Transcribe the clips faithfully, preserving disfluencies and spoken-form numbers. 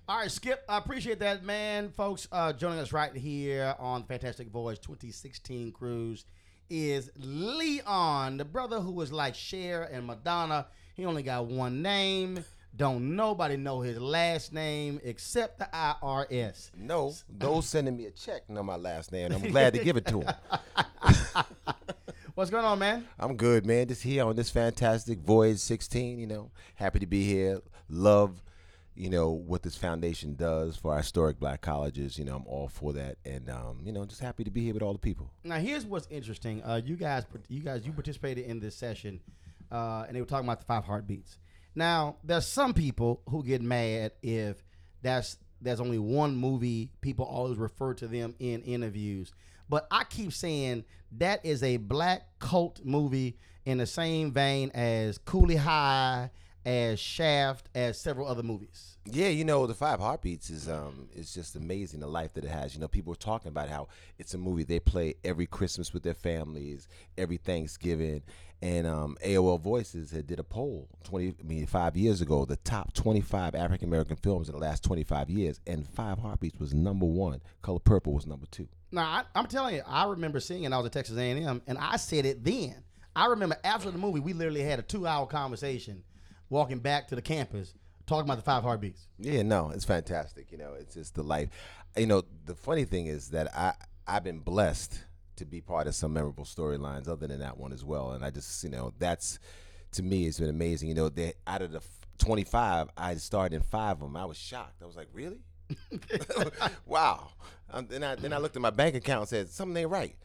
All right, Skip. I appreciate that, man. Folks, uh, joining us right here on the Fantastic Voyage twenty sixteen cruise is Leon, the brother who was like Cher and Madonna. He only got one name. Don't nobody know his last name except the I R S. No, those sending me a check know my last name. I'm glad to give it to him. What's going on, man? I'm good, man. Just here on this Fantastic Voyage sixteen, you know. Happy to be here. Love, you know, what this foundation does for our historic black colleges. You know, I'm all for that. And, um, you know, just happy to be here with all the people. Now, here's what's interesting. Uh, you guys, you guys, you participated in this session, uh, and they were talking about the five heartbeats. Now, there's some people who get mad if that's there's only one movie people always refer to them in interviews. But I keep saying that is a black cult movie in the same vein as Cooley High, as Shaft, as several other movies. Yeah, you know, the Five Heartbeats is um is just amazing, the life that it has. You know, people are talking about how it's a movie they play every Christmas with their families, every Thanksgiving. And um, A O L Voices had did a poll twenty, I mean, five years ago, the top twenty-five African American films in the last twenty-five years, and Five Heartbeats was number one. Color Purple was number two. Now, I, I'm telling you, I remember seeing it. I was at Texas A and M, and I said it then. I remember after the movie, we literally had a two-hour conversation walking back to the campus talking about the Five Heartbeats. Yeah, no, it's fantastic. You know, it's just the life. You know, the funny thing is that I, I've been blessed to be part of some memorable storylines other than that one as well. And I just, you know, that's, to me, it's been amazing. You know, they, out of the twenty-five, I starred in five of them. I was shocked. I was like, really? Wow. Um, then, I, then I looked at my bank account and said, something ain't right.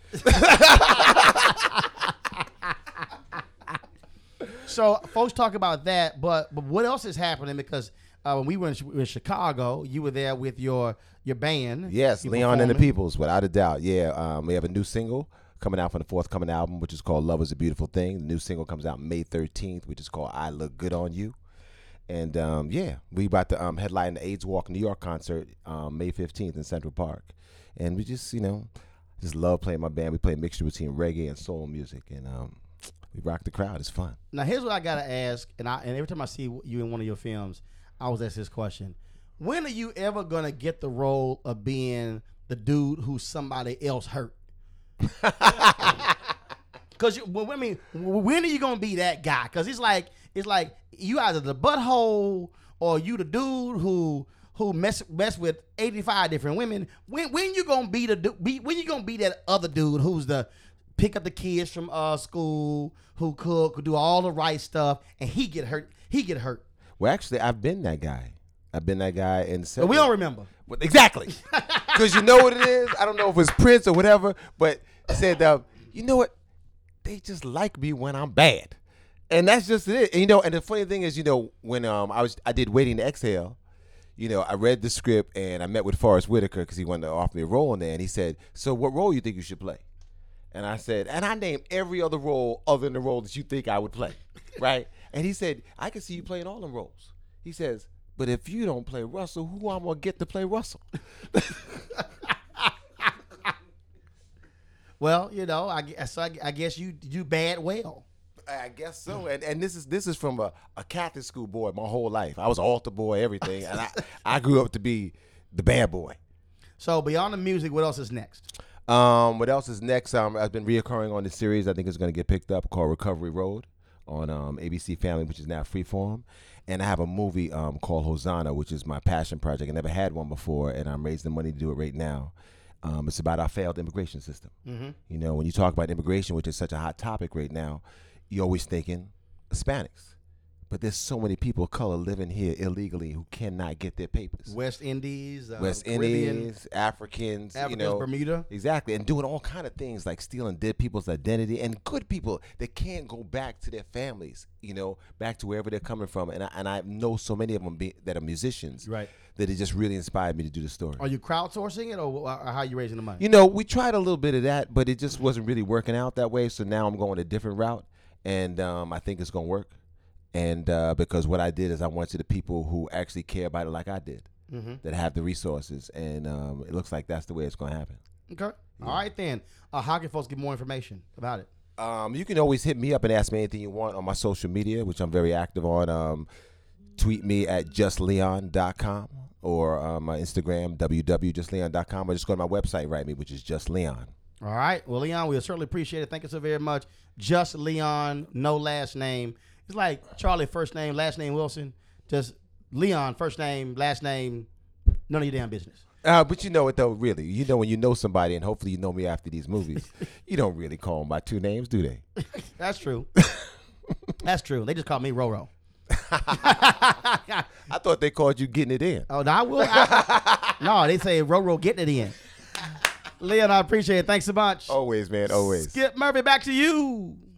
So folks talk about that, but but what else is happening? Because uh, when we were in, in Chicago, you were there with your your band. Yes, you Leon and the performing. Peoples, without a doubt. Yeah, um, we have a new single coming out from the forthcoming album, which is called Love Is a Beautiful Thing. The new single comes out May thirteenth, which is called I Look Good on You. And, um, yeah, we about to um, headline the AIDS Walk New York concert um, May fifteenth in Central Park. And we just, you know, just love playing my band. We play a mixture between reggae and soul music, and um, we rock the crowd. It's fun. Now, here's what I got to ask, and I and every time I see you in one of your films, I always ask this question. When are you ever going to get the role of being the dude who somebody else hurt? Because, well, I mean, when are you going to be that guy? Because it's like, it's like you either the butthole or you the dude who who mess mess with eighty-five different women. When when you going to be the du- be when you going to be that other dude who's the pick up the kids from uh school, who cook, who do all the right stuff, and he get hurt. He get hurt. Well, actually, I've been that guy. I've been that guy in But we don't remember. Well, exactly. Because you know what it is? I don't know if it's Prince or whatever, but said, uh, you know what? They just like me when I'm bad. And that's just it. And, you know, and the funny thing is, you know, when um I was I did Waiting to Exhale, you know, I read the script and I met with Forrest Whitaker because he wanted to offer me a role in there. And he said, so what role you think you should play? And I said, and I named every other role other than the role that you think I would play, right? And he said, I can see you playing all them roles. He says, but if you don't play Russell, who am I going to get to play Russell? Well, you know, I guess I, I guess you do bad well. I guess so. And and this is this is from a, a Catholic school boy my whole life. I was an altar boy, everything. And I, I grew up to be the bad boy. So beyond the music, what else is next? Um, what else is next? Um, I've been reoccurring on this series. I think it's going to get picked up called Recovery Road on um, A B C Family, which is now Freeform. And I have a movie um, called Hosanna, which is my passion project. I never had one before, and I'm raising the money to do it right now. Um, it's about our failed immigration system. Mm-hmm. You know, when you talk about immigration, which is such a hot topic right now, you're always thinking Hispanics. But there's so many people of color living here illegally who cannot get their papers. West Indies, uh, West Caribbean, Indies, Africans, Africans, you know, Bermuda. Exactly, and doing all kind of things like stealing dead people's identity and good people that can't go back to their families, you know, back to wherever they're coming from. And I, and I know so many of them be, that are musicians, Right. that it just really inspired me to do the story. Are you crowdsourcing it, or, or how are you raising the money? You know, we tried a little bit of that, but it just wasn't really working out that way. So now I'm going a different route, and um, I think it's going to work. And uh, because what I did is I went to the people who actually care about it like I did, mm-hmm. that have the resources. And um, it looks like that's the way it's going to happen. Okay. Yeah. All right, then. Uh, how can folks get more information about it? Um, you can always hit me up and ask me anything you want on my social media, which I'm very active on. Um, tweet me at just leon dot com or uh, my Instagram, w w w dot just leon dot com, or just go to my website, write me, which is Just Leon. All right. Well, Leon, we certainly appreciate it. Thank you so very much. Just Leon, no last name. It's like Charlie, first name, last name Wilson. Just Leon, first name, last name, none of your damn business. Uh, but you know what, though, really. You know when you know somebody, and hopefully you know me after these movies, you don't really call them by two names, do they? That's true. That's true. They just call me Roro. I thought they called you Getting It In. Oh, no, I will. I, no, they say Roro getting it in. Leon, I appreciate it. Thanks so much. Always, man, always. Skip Murphy, back to you.